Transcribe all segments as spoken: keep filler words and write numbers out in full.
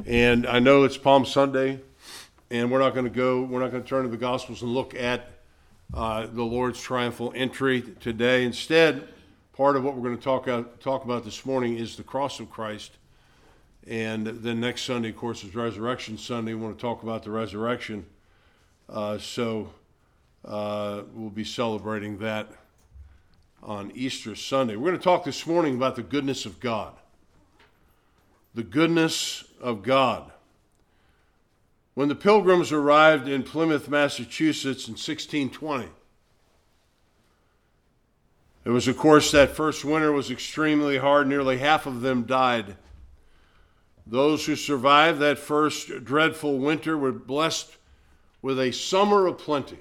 And I know it's Palm Sunday, and we're not going to go, we're not going to turn to the Gospels and look at uh, the Lord's triumphal entry today. Instead, part of what we're going to talk, out, talk about this morning is the cross of Christ. And then next Sunday, of course, is Resurrection Sunday. We want to talk about the resurrection. Uh, so uh, we'll be celebrating that on Easter Sunday. We're going to talk this morning about the goodness of God. The goodness of God. When the Pilgrims arrived in Plymouth, Massachusetts in sixteen twenty, it was, of course, that first winter was extremely hard. Nearly half of them died. Those who survived that first dreadful winter were blessed with a summer of plenty.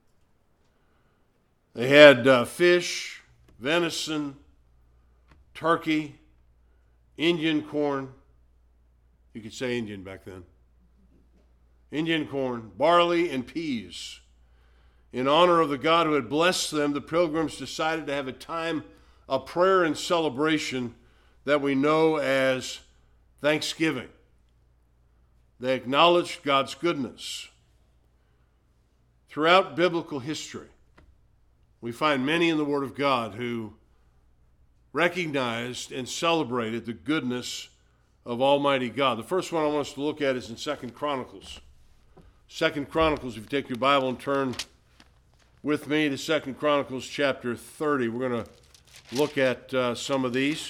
They had uh, fish, venison, turkey, Indian corn. You could say Indian back then. Indian corn, barley, and peas. In honor of the God who had blessed them, the Pilgrims decided to have a time of prayer and celebration that we know as Thanksgiving. They acknowledged God's goodness. Throughout biblical history, we find many in the Word of God who recognized and celebrated the goodness of Almighty God. The first one I want us to look at is in Second Chronicles. Second Chronicles, if you take your Bible and turn with me to Second Chronicles chapter thirty. We're going to look at uh, some of these.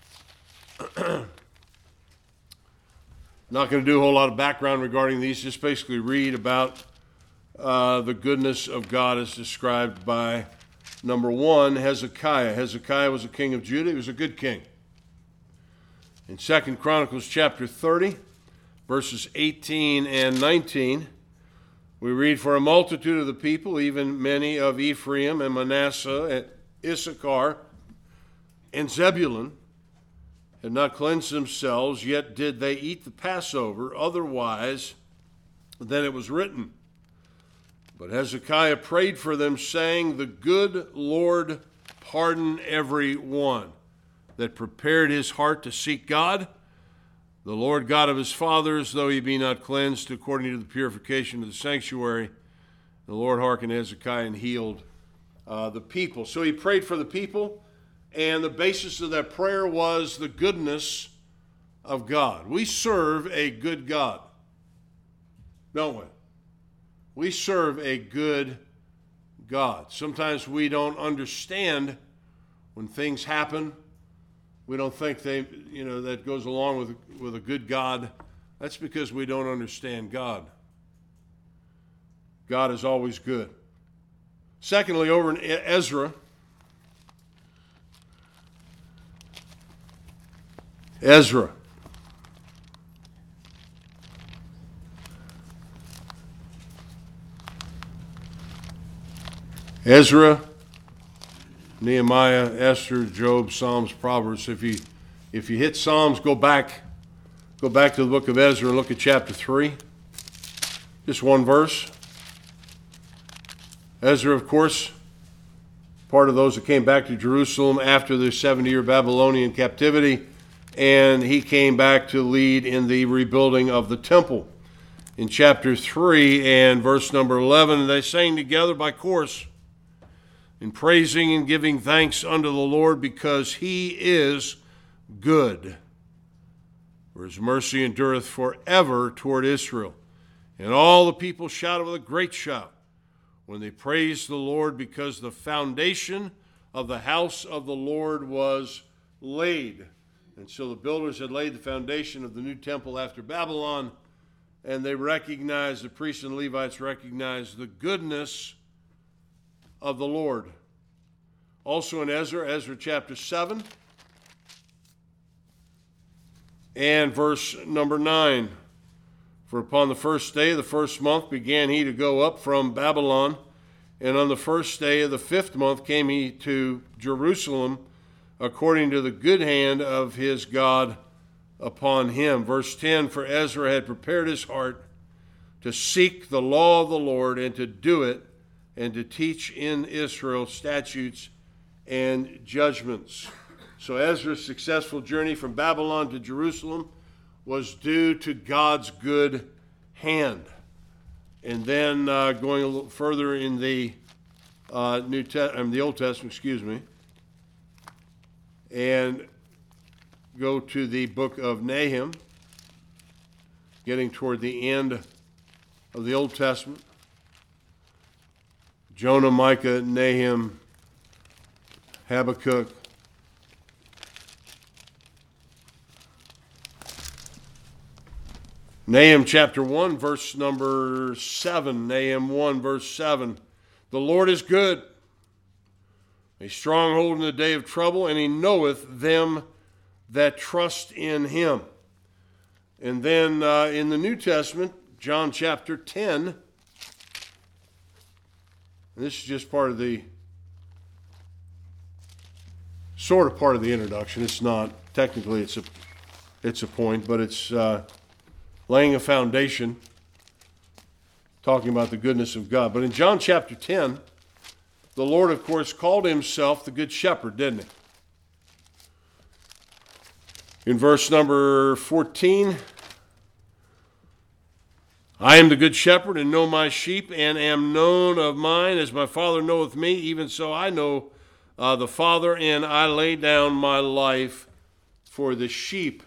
Not going to do a whole lot of background regarding these, just basically read about uh, the goodness of God as described by, number one, Hezekiah. Hezekiah was a king of Judah. He was a good king. In Second Chronicles chapter thirty, verses eighteen and nineteen, we read, "For a multitude of the people, even many of Ephraim and Manasseh and Issachar and Zebulun, had not cleansed themselves, yet did they eat the Passover otherwise than it was written. But Hezekiah prayed for them, saying, The good Lord pardon every one that prepared his heart to seek God, the Lord God of his fathers, though he be not cleansed according to the purification of the sanctuary. The Lord hearkened Hezekiah and healed uh, the people." So he prayed for the people, and the basis of that prayer was the goodness of God. We serve a good God, don't we? We serve a good God. Sometimes we don't understand when things happen. We don't think they, you know, that goes along with, with a good God. That's because we don't understand God. God is always good. Secondly, over in Ezra, Ezra. Ezra, Nehemiah, Esther, Job, Psalms, Proverbs. If you if you hit Psalms, go back, go back to the book of Ezra and look at chapter three. Just one verse. Ezra, of course, part of those that came back to Jerusalem after the seventy-year Babylonian captivity, and he came back to lead in the rebuilding of the temple. In chapter three and verse number eleven, they sang together by chorus, in praising and giving thanks unto the Lord, because he is good. For his mercy endureth forever toward Israel. And all the people shouted with a great shout when they praised the Lord, because the foundation of the house of the Lord was laid. And so the builders had laid the foundation of the new temple after Babylon, and they recognized, the priests and Levites recognized the goodness of the Lord. Also in Ezra, Ezra chapter seven and verse number nine. "For upon the first day of the first month began he to go up from Babylon, and on the first day of the fifth month came he to Jerusalem, according to the good hand of his God upon him." Verse ten, "For Ezra had prepared his heart to seek the law of the Lord and to do it, and to teach in Israel statutes and judgments." So Ezra's successful journey from Babylon to Jerusalem was due to God's good hand. And then uh, going a little further in the uh, New Te- um, the Old Testament, excuse me, and go to the book of Nahum, getting toward the end of the Old Testament. Jonah, Micah, Nahum, Habakkuk. Nahum chapter one, verse number seven. Nahum one, verse seven. The Lord is good, a stronghold in the day of trouble, and he knoweth them that trust in him. And then uh, in the New Testament, John chapter ten. And this is just part of the, sort of part of the introduction. It's not. Technically, it's a, it's a point, but it's uh, laying a foundation, talking about the goodness of God. But in John chapter ten, the Lord, of course, called himself the Good Shepherd, didn't he? In verse number fourteen, I am the good shepherd, and know my sheep, and am known of mine, as my Father knoweth me, even so I know uh, the Father, and I lay down my life for the sheep.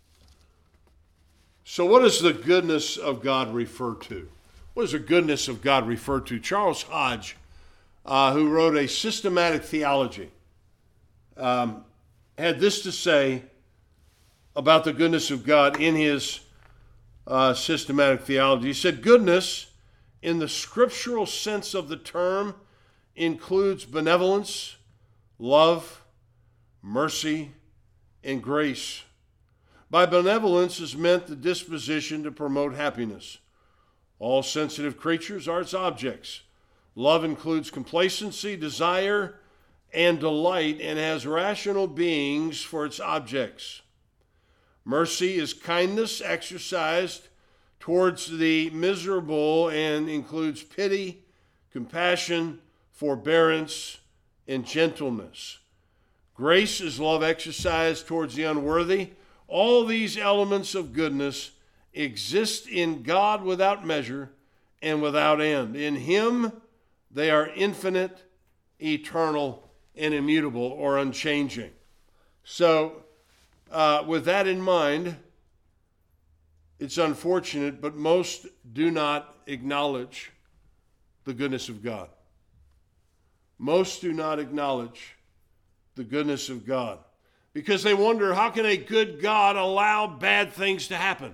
So what does the goodness of God refer to? What does the goodness of God refer to? Charles Hodge, uh, who wrote a systematic theology, um, had this to say about the goodness of God in his uh, systematic theology. He said, goodness, in the scriptural sense of the term, includes benevolence, love, mercy, and grace. By benevolence is meant the disposition to promote happiness. All sensitive creatures are its objects. Love includes complacency, desire, and delight, and has rational beings for its objects. Mercy is kindness exercised towards the miserable and includes pity, compassion, forbearance, and gentleness. Grace is love exercised towards the unworthy. All these elements of goodness exist in God without measure and without end. In him, they are infinite, eternal, and immutable, or unchanging. So, uh, with that in mind, it's unfortunate, but most do not acknowledge the goodness of God. Most do not acknowledge the goodness of God because they wonder, how can a good God allow bad things to happen?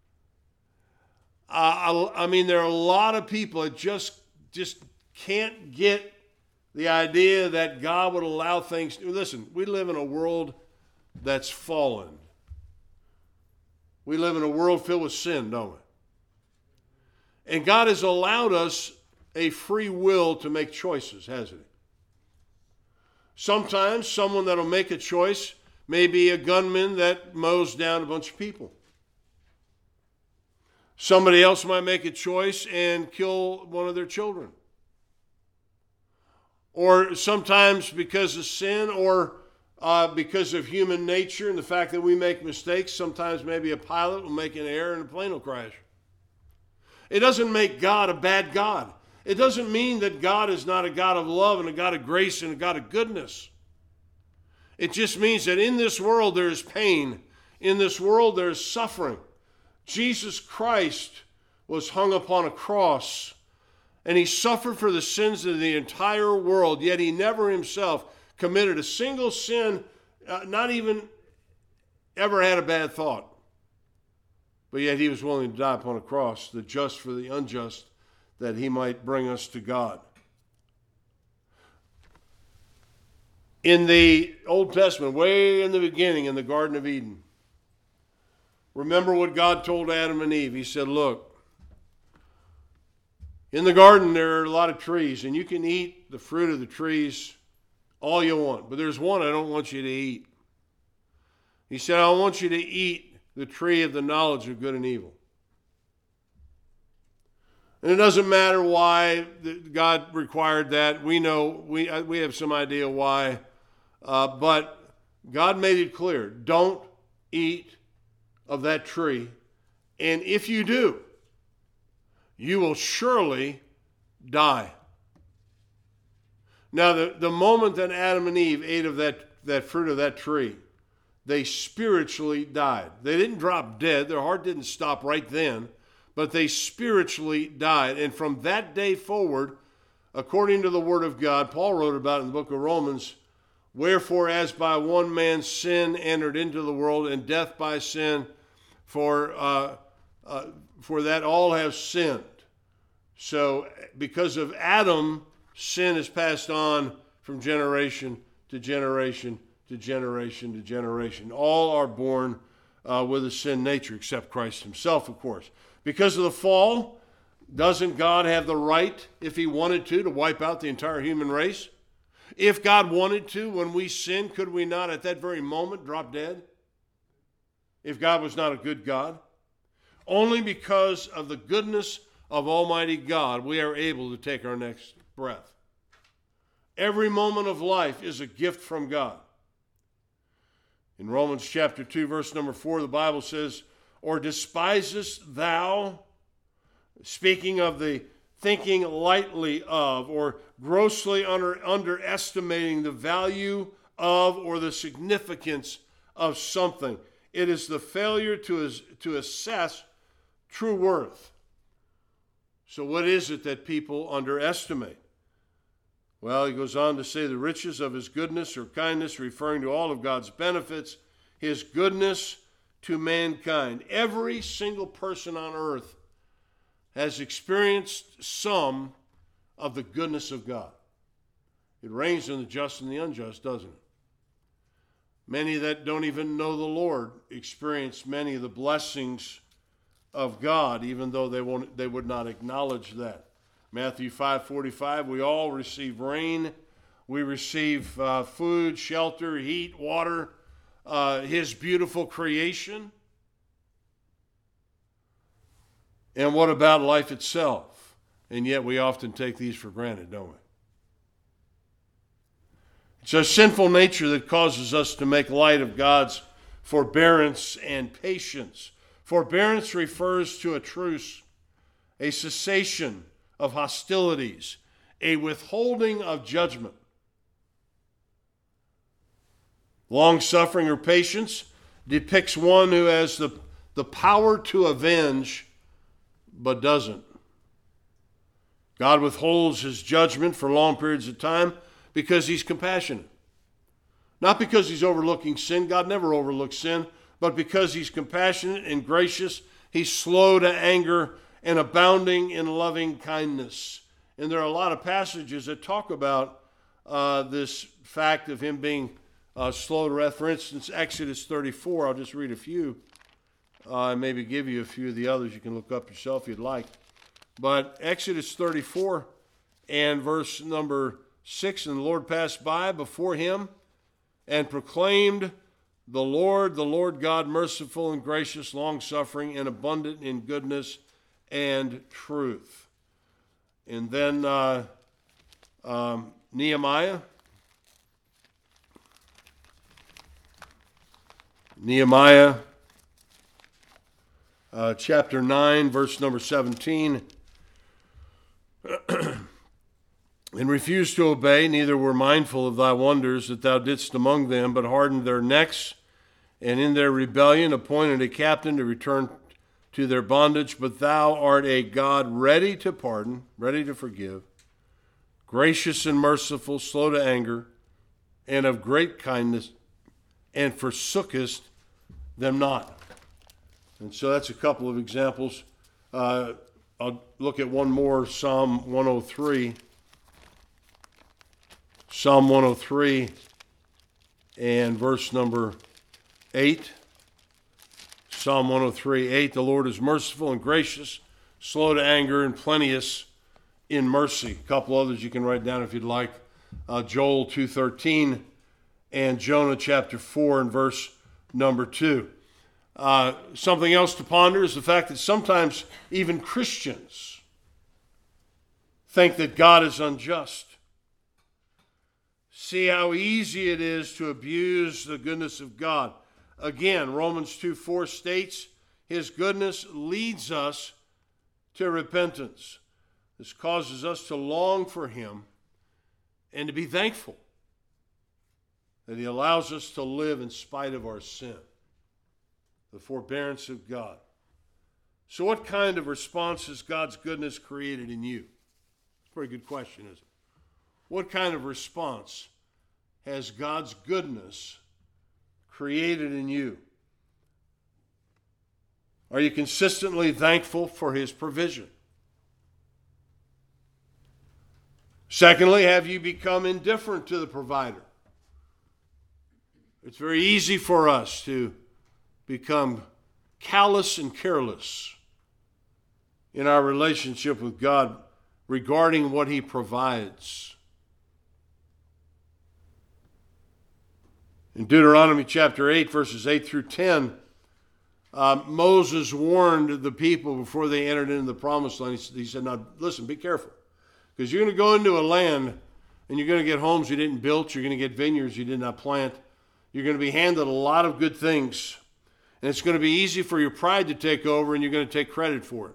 Uh, I, I mean, there are a lot of people that just, just can't get the idea that God would allow things to... Listen, we live in a world that's fallen. We live in a world filled with sin, don't we? And God has allowed us a free will to make choices, hasn't he? Sometimes someone that'll make a choice may be a gunman that mows down a bunch of people. Somebody else might make a choice and kill one of their children. Or sometimes because of sin or uh, because of human nature and the fact that we make mistakes, sometimes maybe a pilot will make an error and a plane will crash. It doesn't make God a bad God. It doesn't mean that God is not a God of love and a God of grace and a God of goodness. It just means that in this world there is pain. In this world there is suffering. Jesus Christ was hung upon a cross and he suffered for the sins of the entire world, yet he never himself committed a single sin, uh, not even ever had a bad thought. But yet he was willing to die upon a cross, the just for the unjust, that he might bring us to God. In the Old Testament, way in the beginning, in the Garden of Eden, remember what God told Adam and Eve. He said, look, in the garden there are a lot of trees, and you can eat the fruit of the trees all you want. But there's one I don't want you to eat. He said, I want you to eat the tree of the knowledge of good and evil. And it doesn't matter why God required that. We know, we, we have some idea why. Uh, but God made it clear, don't eat of that tree, and if you do, you will surely die. Now, the, the moment that Adam and Eve ate of that, that fruit of that tree, they spiritually died. They didn't drop dead. Their heart didn't stop right then, but they spiritually died. And from that day forward, according to the Word of God, Paul wrote about it in the book of Romans, wherefore as by one man sin entered into the world, and death by sin, for uh, uh, for that all have sinned. So because of Adam, sin is passed on from generation to generation to generation to generation. All are born uh, with a sin nature, except Christ himself, of course. Because of the fall, doesn't God have the right, if he wanted to, to wipe out the entire human race? If God wanted to, when we sin, could we not at that very moment drop dead? If God was not a good God? Only because of the goodness of Almighty God, we are able to take our next breath. Every moment of life is a gift from God. In Romans chapter two, verse number four, the Bible says, or despisest thou, speaking of the thinking lightly of or grossly under, underestimating the value of or the significance of something. It is the failure to, to assess true worth. So what is it that people underestimate? Well, he goes on to say the riches of his goodness or kindness, referring to all of God's benefits, his goodness to mankind. Every single person on earth has experienced some of the goodness of God. It rains on the just and the unjust, doesn't it? Many that don't even know the Lord experience many of the blessings of God, even though they won't, they would not acknowledge that. Matthew five forty-five, we all receive rain. We receive uh, food, shelter, heat, water, uh, his beautiful creation. And what about life itself? And yet we often take these for granted, don't we? It's our sinful nature that causes us to make light of God's forbearance and patience. Forbearance refers to a truce, a cessation of hostilities, a withholding of judgment. Long-suffering or patience depicts one who has the, the power to avenge, but doesn't. God withholds his judgment for long periods of time because he's compassionate. Not because he's overlooking sin. God never overlooks sin, but because he's compassionate and gracious, he's slow to anger and abounding in loving kindness. And there are a lot of passages that talk about uh, this fact of him being uh, slow to wrath. For instance, Exodus thirty-four, I'll just read a few uh, and maybe give you a few of the others. You can look up yourself if you'd like. But Exodus thirty-four and verse number six, and the Lord passed by before him and proclaimed, the Lord, the Lord God, merciful and gracious, long-suffering and abundant in goodness and truth. And then uh, um, Nehemiah. Nehemiah uh, chapter nine, verse number seventeen. And refused to obey, neither were mindful of thy wonders that thou didst among them, but hardened their necks, and in their rebellion appointed a captain to return to their bondage. But thou art a God ready to pardon, ready to forgive, gracious and merciful, slow to anger, and of great kindness, and forsookest them not. And so that's a couple of examples. Uh, I'll look at one more, Psalm one oh three. Psalm one oh three and verse number eight. Psalm one oh three, eight, the Lord is merciful and gracious, slow to anger and plenteous in mercy. A couple others you can write down if you'd like. Uh, Joel two thirteen and Jonah chapter four and verse number two. Uh, something else to ponder is the fact that sometimes even Christians think that God is unjust. See how easy it is to abuse the goodness of God. Again, Romans two four states, his goodness leads us to repentance. This causes us to long for him and to be thankful that he allows us to live in spite of our sin, the forbearance of God. So what kind of response has God's goodness created in you? It's a pretty good question, isn't it? What kind of response has God's goodness created in you? Are you consistently thankful for his provision? Secondly, have you become indifferent to the provider? It's very easy for us to become callous and careless in our relationship with God regarding what he provides. In Deuteronomy chapter eight, verses eight through ten, uh, Moses warned the people before they entered into the promised land. He, he said, now listen, be careful. Because you're going to go into a land and you're going to get homes you didn't build. You're going to get vineyards you did not plant. You're going to be handed a lot of good things. And it's going to be easy for your pride to take over and you're going to take credit for it.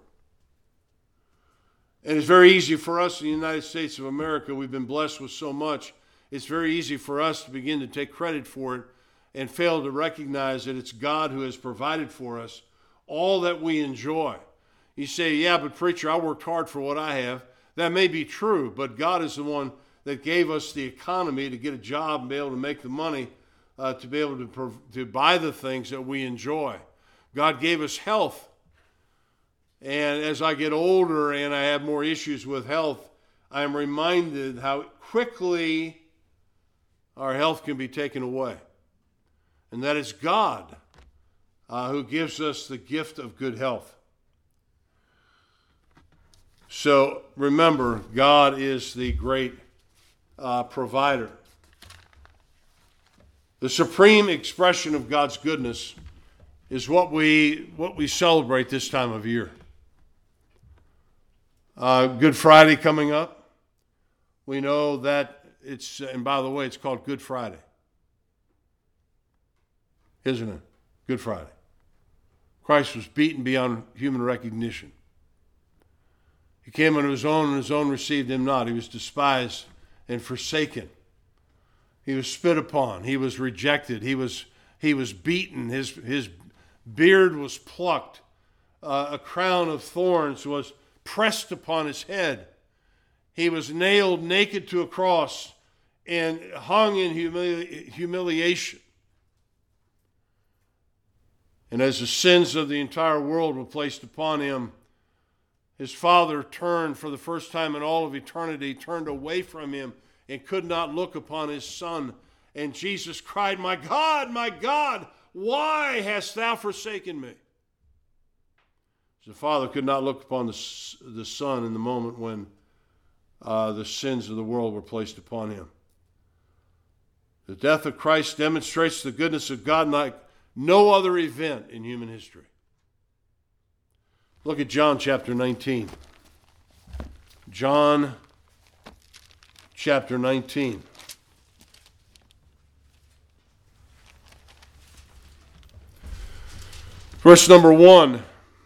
And it's very easy for us in the United States of America. We've been blessed with so much. It's very easy for us to begin to take credit for it and fail to recognize that it's God who has provided for us all that we enjoy. You say, yeah, but preacher, I worked hard for what I have. That may be true, but God is the one that gave us the economy to get a job and be able to make the money uh, to be able to, prov- to buy the things that we enjoy. God gave us health. And as I get older and I have more issues with health, I am reminded how quickly our health can be taken away. And that it's God uh, who gives us the gift of good health. So remember, God is the great uh, provider. The supreme expression of God's goodness is what we what we celebrate this time of year. Uh, Good Friday coming up. We know that it's, and by the way, it's called Good Friday. Isn't it? Good Friday. Christ was beaten beyond human recognition. He came unto his own, and his own received him not. He was despised and forsaken. He was spit upon. He was rejected. He was he was beaten. His his beard was plucked. Uh, a crown of thorns was pressed upon his head. He was nailed naked to a cross and hung in humili- humiliation. And as the sins of the entire world were placed upon him, his Father turned for the first time in all of eternity, turned away from him and could not look upon his Son. And Jesus cried, my God, my God, why hast thou forsaken me? The Father could not look upon the, the Son in the moment when uh, the sins of the world were placed upon him. The death of Christ demonstrates the goodness of God like no other event in human history. Look at John chapter nineteen. John chapter nineteen. Verse number one.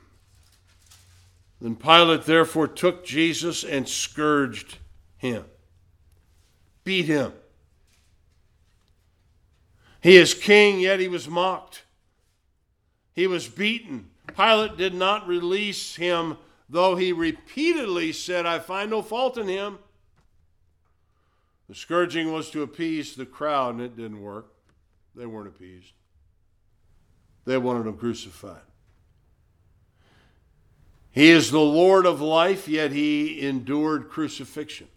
Then Pilate therefore took Jesus and scourged him, beat him. He is king, yet he was mocked. He was beaten. Pilate did not release him, though he repeatedly said, I find no fault in him. The scourging was to appease the crowd, and it didn't work. They weren't appeased. They wanted him crucified. He is the Lord of life, yet he endured crucifixion.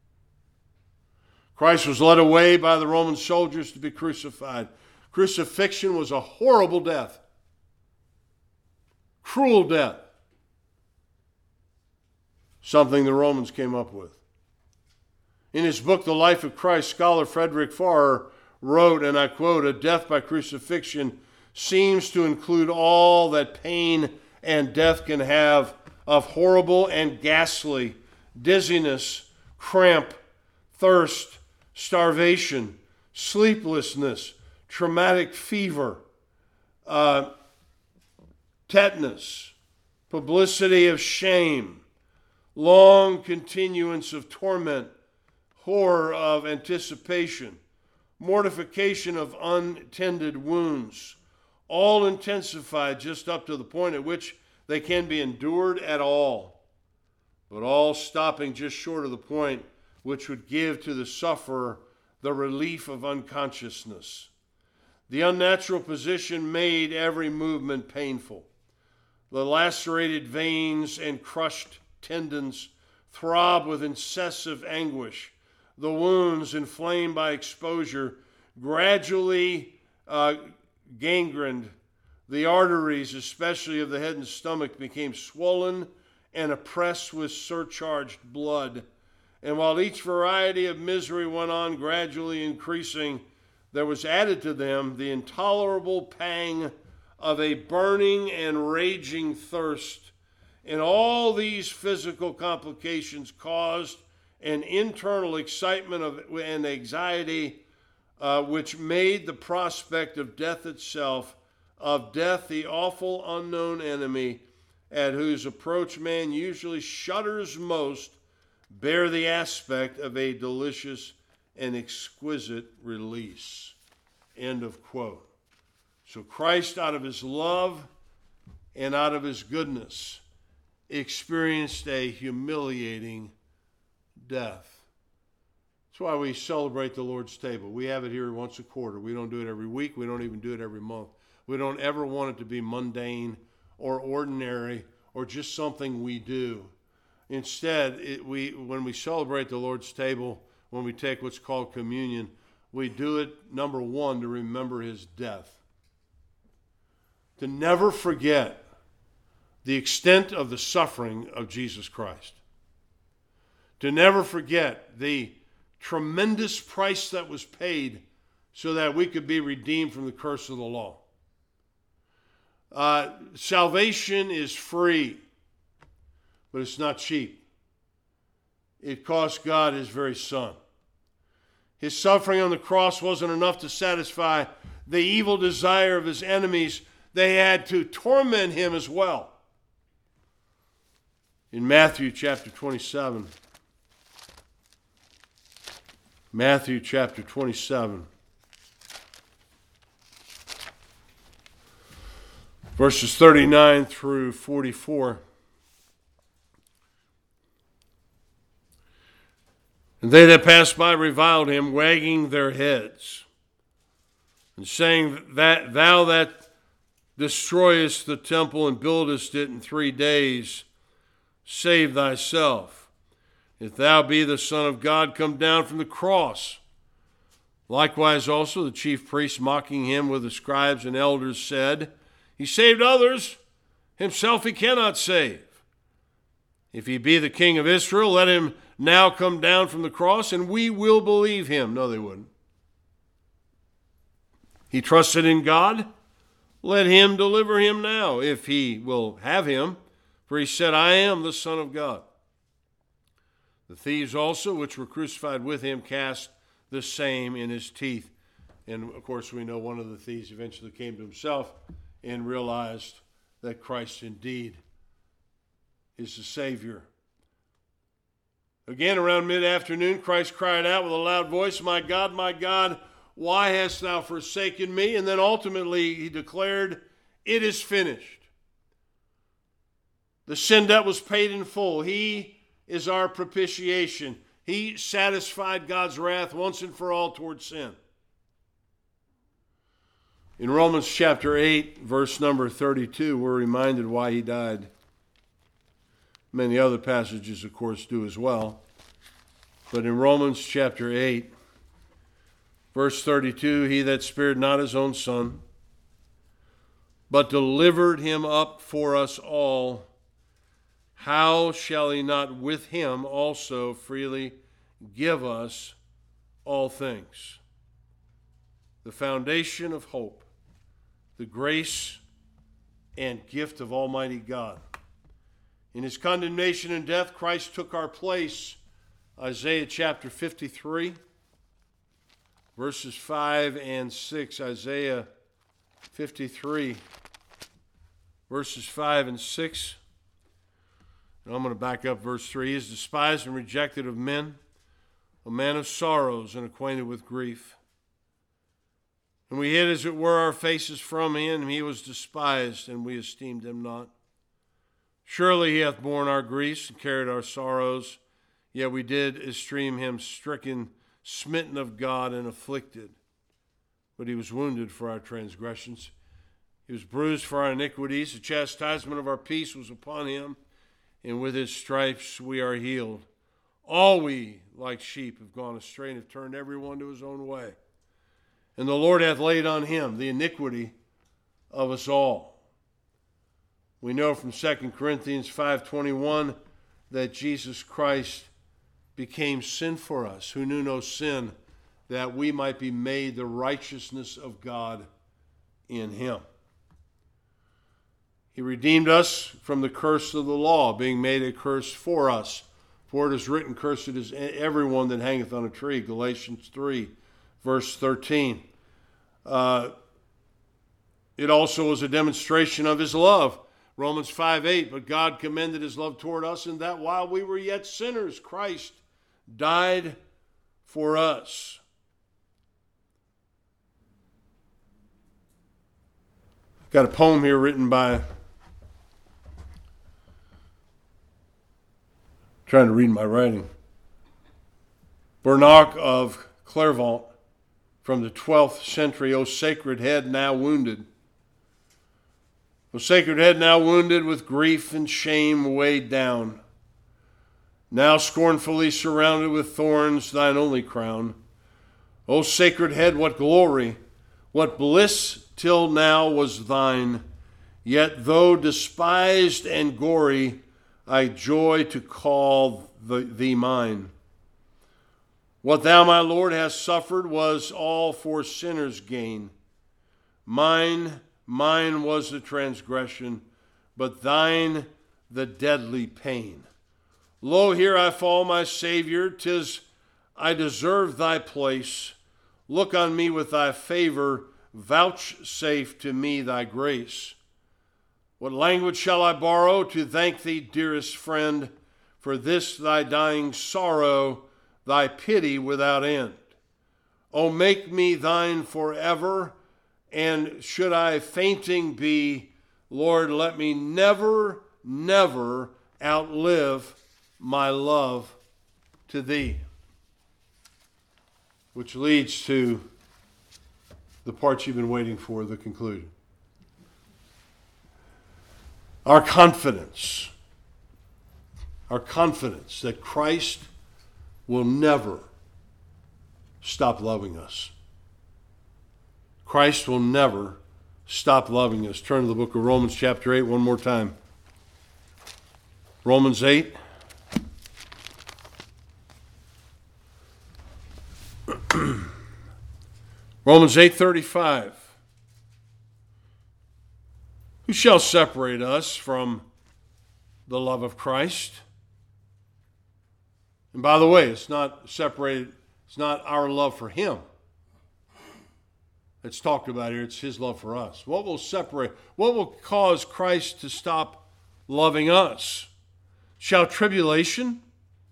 Christ was led away by the Roman soldiers to be crucified. Crucifixion was a horrible death. Cruel death. Something the Romans came up with. In his book, The Life of Christ, scholar Frederick Farrer wrote, and I quote, a death by crucifixion seems to include all that pain and death can have of horrible and ghastly dizziness, cramp, thirst, starvation, sleeplessness, traumatic fever, uh, tetanus, publicity of shame, long continuance of torment, horror of anticipation, mortification of untended wounds, all intensified just up to the point at which they can be endured at all, but all stopping just short of the point which would give to the sufferer the relief of unconsciousness. The unnatural position made every movement painful. The lacerated veins and crushed tendons throb with incessant anguish. The wounds, inflamed by exposure, gradually uh, gangrened. The arteries, especially of the head and stomach, became swollen and oppressed with surcharged blood. And while each variety of misery went on gradually increasing, there was added to them the intolerable pang of a burning and raging thirst. And all these physical complications caused an internal excitement of, and anxiety uh, which made the prospect of death itself, of death the awful unknown enemy, at whose approach man usually shudders most, bear the aspect of a delicious and exquisite release. End of quote. So Christ, out of his love and out of his goodness, experienced a humiliating death. That's why we celebrate the Lord's table. We have it here once a quarter. We don't do it every week. We don't even do it every month. We don't ever want it to be mundane or ordinary or just something we do. Instead, it, we when we celebrate the Lord's table, when we take what's called communion, we do it, number one, to remember his death. To never forget the extent of the suffering of Jesus Christ. To never forget the tremendous price that was paid so that we could be redeemed from the curse of the law. Uh, salvation is free, but it's not cheap. It cost God his very son. His suffering on the cross wasn't enough to satisfy the evil desire of his enemies. They had to torment him as well. In Matthew chapter twenty-seven, Matthew chapter twenty-seven, verses thirty-nine through forty-four. And they that passed by reviled him, wagging their heads, and saying, that thou that destroyest the temple and buildest it in three days, save thyself. If thou be the Son of God, come down from the cross. Likewise also the chief priests, mocking him with the scribes and elders, said, he saved others, himself he cannot save. If he be the King of Israel, let him now come down from the cross, and we will believe him. No, they wouldn't. He trusted in God. Let him deliver him now, if he will have him. For he said, I am the Son of God. The thieves also, which were crucified with him, cast the same in his teeth. And, of course, we know one of the thieves eventually came to himself and realized that Christ indeed is the Savior. Again, around mid-afternoon, Christ cried out with a loud voice, my God, my God, why hast thou forsaken me? And then ultimately he declared, it is finished. The sin debt was paid in full. He is our propitiation. He satisfied God's wrath once and for all towards sin. In Romans chapter eight, verse number thirty-two, we're reminded why he died. Many other passages, of course, do as well. But in Romans chapter eight, verse thirty-two, he that spared not his own son, but delivered him up for us all, how shall he not with him also freely give us all things? The foundation of hope, the grace and gift of Almighty God. In his condemnation and death, Christ took our place. Isaiah chapter fifty-three, verses five and six. Isaiah fifty-three, verses five and six. And I'm going to back up verse three. He is despised and rejected of men, a man of sorrows and acquainted with grief. And we hid, as it were, our faces from him. He was despised, and we esteemed him not. Surely he hath borne our griefs and carried our sorrows. Yet we did esteem him stricken, smitten of God, and afflicted. But he was wounded for our transgressions. He was bruised for our iniquities. The chastisement of our peace was upon him, and with his stripes we are healed. All we, like sheep, have gone astray and have turned every one to his own way. And the Lord hath laid on him the iniquity of us all. We know from Second Corinthians five twenty-one that Jesus Christ became sin for us, who knew no sin, that we might be made the righteousness of God in him. He redeemed us from the curse of the law, being made a curse for us. For it is written, cursed is everyone that hangeth on a tree. Galatians three, verse thirteen. Uh, it also was a demonstration of his love. Romans five eight, but God commended his love toward us, in that while we were yet sinners, Christ died for us. I've got a poem here written by, trying to read my writing, Bernard of Clairvaux, from the twelfth century. O sacred head now wounded, O sacred head now wounded, with grief and shame weighed down, now scornfully surrounded with thorns, thine only crown. O sacred head, what glory, what bliss till now was thine, yet though despised and gory, I joy to call the, thee mine. What thou, my Lord, hast suffered was all for sinners' gain. Mine, mine was the transgression, but thine the deadly pain. Lo, here I fall, my Savior, 'tis I deserve thy place. Look on me with thy favor, vouchsafe to me thy grace. What language shall I borrow to thank thee, dearest friend, for this thy dying sorrow, thy pity without end? O make me thine forever, and should I fainting be, Lord, let me never, never outlive my love to thee. Which leads to the part you've been waiting for, the conclusion. Our confidence, our confidence that Christ will never stop loving us. Christ will never stop loving us. Turn to the book of Romans chapter eight one more time. Romans eight. Romans eight thirty-five. Who shall separate us from the love of Christ? And by the way, it's not separated, it's not our love for him that's talked about here, it's his love for us. What will separate, what will cause Christ to stop loving us? Shall tribulation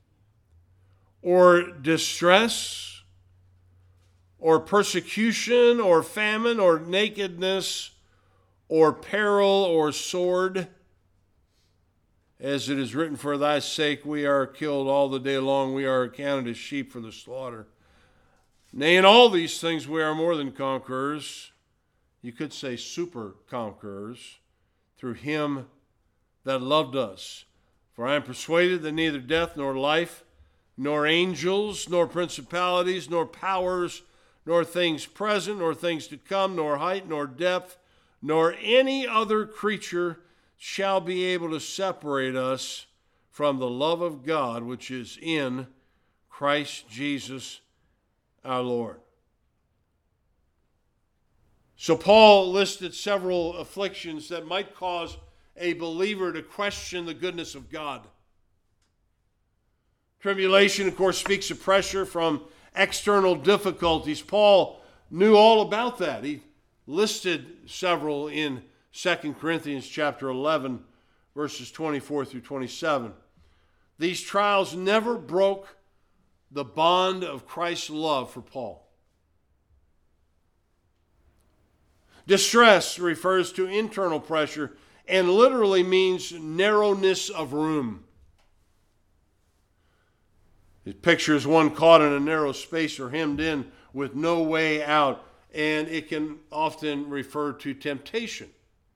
or distress or persecution or famine or nakedness or peril or sword? As it is written, for thy sake we are killed all the day long, we are accounted as sheep for the slaughter. Nay, in all these things we are more than conquerors. You could say super conquerors, through him that loved us. For I am persuaded that neither death nor life, nor angels, nor principalities, nor powers, nor things present, nor things to come, nor height, nor depth, nor any other creature shall be able to separate us from the love of God which is in Christ Jesus our Lord. So Paul listed several afflictions that might cause a believer to question the goodness of God. Tribulation, of course, speaks of pressure from external difficulties. Paul knew all about that. He listed several in Second Corinthians chapter eleven, verses twenty-four through twenty-seven. These trials never broke the bond of Christ's love for Paul. Distress refers to internal pressure and literally means narrowness of room. It pictures one caught in a narrow space or hemmed in with no way out, and it can often refer to temptation.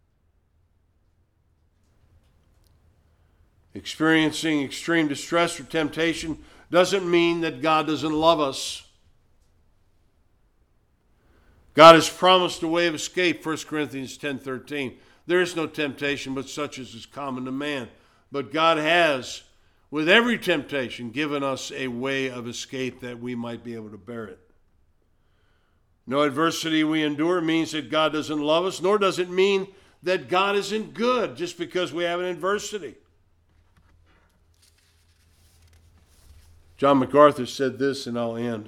Experiencing extreme distress or temptation doesn't mean that God doesn't love us. God has promised a way of escape, First Corinthians ten thirteen. There is no temptation but such as is common to man. But God has, with every temptation, given us a way of escape that we might be able to bear it. No adversity we endure means that God doesn't love us, nor does it mean that God isn't good just because we have an adversity. John MacArthur said this, and I'll end.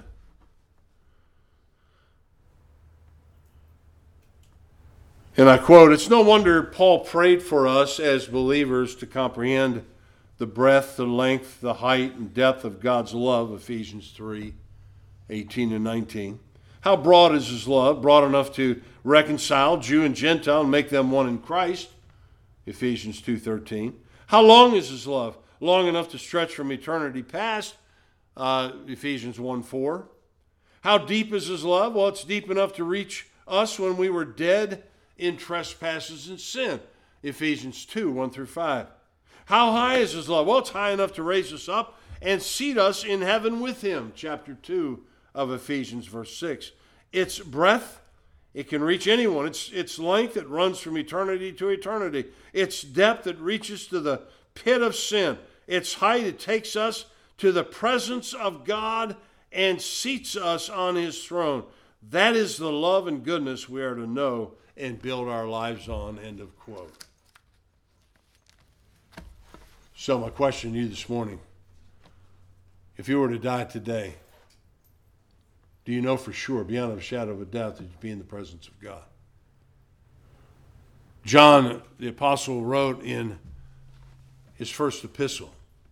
And I quote, "It's no wonder Paul prayed for us as believers to comprehend the breadth, the length, the height, and depth of God's love," Ephesians three, eighteen and nineteen. How broad is his love? Broad enough to reconcile Jew and Gentile and make them one in Christ, Ephesians two thirteen. How long is his love? Long enough to stretch from eternity past, uh, Ephesians one four. How deep is his love? Well, it's deep enough to reach us when we were dead in trespasses and sin, Ephesians two, one through five. How high is his love? Well, it's high enough to raise us up and seat us in heaven with him, chapter two of Ephesians, verse six. Its breadth, it can reach anyone. Its, its length, it runs from eternity to eternity. Its depth, it reaches to the pit of sin. Its height, it takes us to the presence of God and seats us on his throne. That is the love and goodness we are to know and build our lives on, end of quote. So my question to you this morning, if you were to die today, do you know for sure, beyond a shadow of a doubt, that you'd be in the presence of God? John, the apostle, wrote in his first epistle,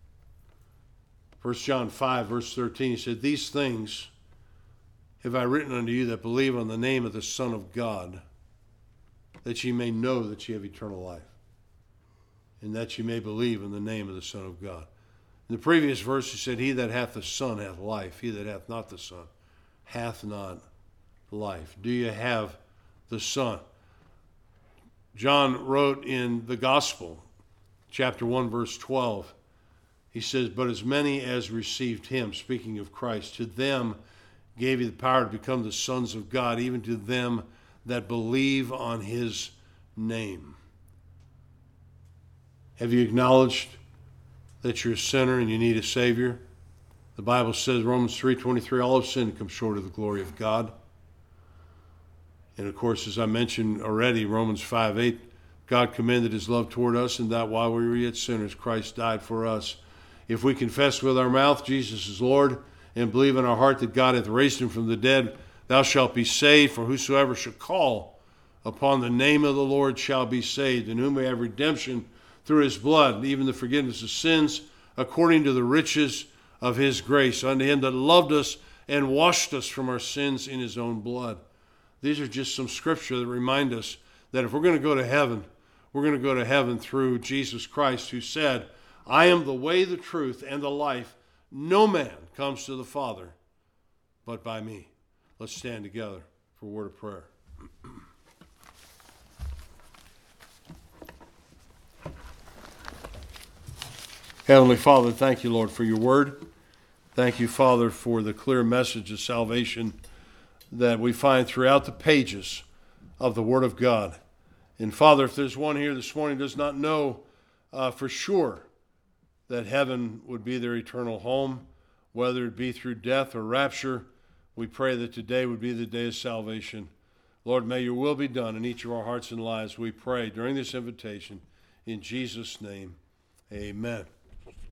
First John five, verse thirteen, he said, "These things have I written unto you that believe on the name of the Son of God, that ye may know that ye have eternal life, and that ye may believe in the name of the Son of God." In the previous verse, he said, "He that hath the Son hath life. He that hath not the Son hath not life." Do you have the Son? John wrote in the Gospel, chapter one, verse twelve, he says, "But as many as received him," speaking of Christ, "to them gave he the power to become the sons of God, even to them that believe on his name." Have you acknowledged that you're a sinner and you need a Savior? The Bible says, Romans three twenty-three, all have sinned and come short of the glory of God. And of course, as I mentioned already, Romans five eight, God commended his love toward us, and that while we were yet sinners, Christ died for us. If we confess with our mouth Jesus is Lord, and believe in our heart that God hath raised him from the dead, thou shalt be saved. For whosoever shall call upon the name of the Lord shall be saved, in whom we have redemption through his blood, even the forgiveness of sins, according to the riches of his grace, unto him that loved us and washed us from our sins in his own blood. These are just some scripture that remind us that if we're going to go to heaven, we're going to go to heaven through Jesus Christ, who said, "I am the way, the truth, and the life. No man comes to the Father but by me." Let's stand together for a word of prayer. Heavenly Father, thank you, Lord, for your word. Thank you, Father, for the clear message of salvation that we find throughout the pages of the Word of God. And Father, if there's one here this morning who does not know uh, for sure that heaven would be their eternal home, whether it be through death or rapture, we pray that today would be the day of salvation. Lord, may your will be done in each of our hearts and lives, we pray during this invitation. In Jesus' name, amen.